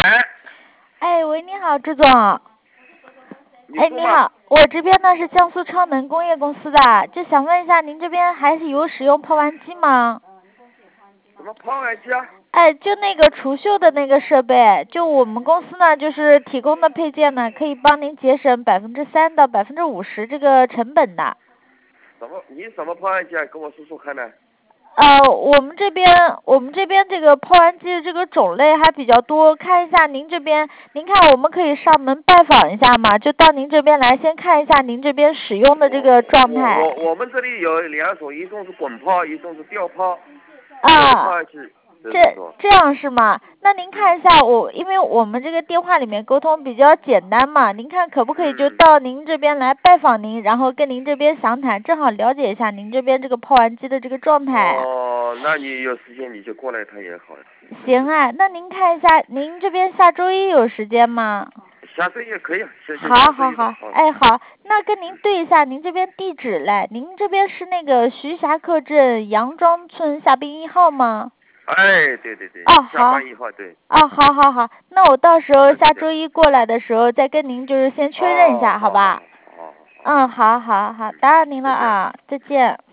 哎， 哎，喂，你好，朱总。哎， 你说嘛？ 你好，我这边呢是江苏超能工业公司的，就想问一下，您这边还是有使用泡畨机吗？ 什么泡畨机啊？ 哎，就那个除锈的那个设备，就我们公司呢，就是提供的配件呢，可以帮您节省3%到50%这个成本的。 你什么泡畨机啊？跟我说说看呢。 我们这边这个泡畨机的这个种类还比较多，看一下您这边，您看我们可以上门拜访一下嘛，就到您这边来，先看一下您这边使用的这个状态。 我们这里有2种，一种是滚泡，一种是吊泡。 啊， 泡畨机。 这样是吗？那您看一下因为我们这个电话里面沟通比较简单嘛，您看可不可以就到您这边来拜访您，然后跟您这边详谈，正好了解一下您这边这个泡畨机的这个状态。 哦，那你有时间你就过来一趟也好。 行啊，那您看一下，您这边下周一有时间吗？ 下周也可以啊， 好，哎好，那跟您对一下您这边地址嘞，您这边是那个徐霞客镇杨庄村下滨1号吗？ 哎，对。 哦， 下好。 班以后对。 哦，好，那我到时候下周一过来的时候再跟您就是先确认一下，好吧？ 好。 好，打扰您了啊，再见。